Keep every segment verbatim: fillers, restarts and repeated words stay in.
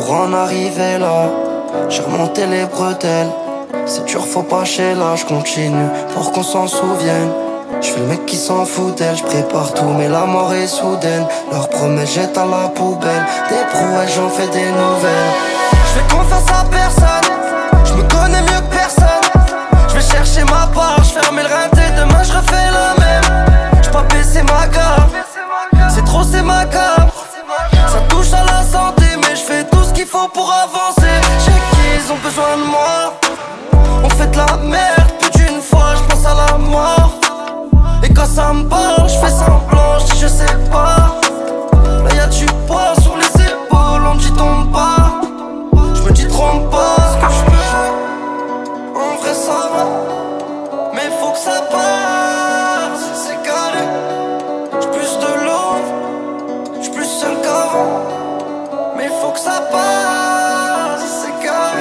pour en arriver là. J'ai remonté les bretelles. C'est dur, faut pas chez là, je continue pour qu'on s'en souvienne. Je fais le mec qui s'en fout d'elle, je prépare tout mais la mort est soudaine. Leur promesse jette à la poubelle, des prouesses j'en fais des nouvelles. Je fais confiance à personne, je me connais mieux que personne. Je vais chercher ma part, je ferme le rinté, demain je refais la même. Je pas baisser ma garde, c'est trop c'est ma carte. Ça touche à la santé mais je fais tout ce qu'il faut pour avancer. J'ai qu'ils ont besoin de moi. On fait de la merde, plus d'une fois je pense à la mort. Et quand ça me parle, je fais semblant, je dis je sais pas. Là y'a du poids sur les épaules, on me dit tombe pas. Je me dis trompe pas, ce que je peux. En vrai ça va, mais faut que ça passe. C'est calé, j'ai plus de l'eau, j'suis plus seul qu'avant. Mais faut que ça passe, c'est calé.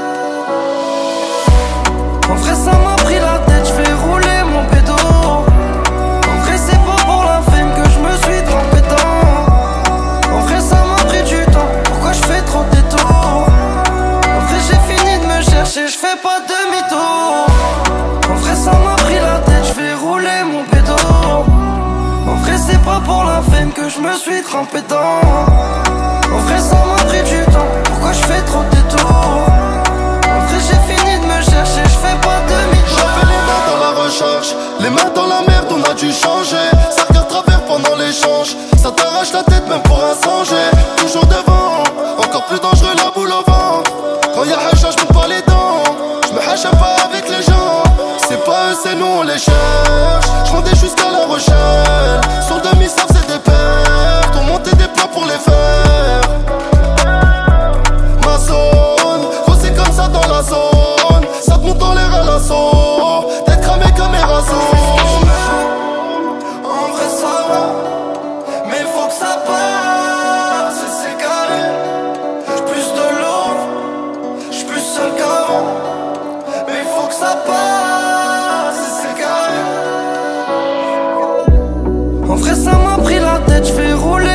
En vrai ça m'a pris la tête, je vais rouler mon pédo. En vrai c'est pas pour la fame que je me suis trempé dedans. En vrai ça m'a pris du temps, pourquoi je fais trop de détours. En vrai j'ai fini de me chercher, je fais pas demi-tour. En vrai ça m'a pris la tête, je vais rouler mon pédo. En vrai c'est pas pour la fame que je me suis trempé dedans. En vrai ça m'a pris du temps, pourquoi je fais trop de détours. En vrai j'ai fini de me chercher, je fais pas demi-tour. J'avais les mains dans la recherche, les mains dans la merde, on a dû changer. Ça regarde travers pendant l'échange, ça t'arrache la tête même pour un songer. Toujours devant, encore plus dangereux la boule au ventre. Quand y'a hacha, j'm'ouvre pas les dents, j'me hache pas avec les gens. C'est pas eux, c'est nous, on les cherche. J'rendais jusqu'à la Rochelle, sur le demi-save c'est des pertes. On montait des plans pour les faire. Ma zone, quand c'est comme ça dans la zone, ça te monte dans l'air à l'assaut. T'es cramé comme Eraso. En vrai ça va, mais faut que ça passe. Et c'est calé, j'ai plus de l'eau, j'suis plus seul qu'avant. Mais faut que ça passe. Et c'est calé. En vrai ça m'a pris la tête, j'vais rouler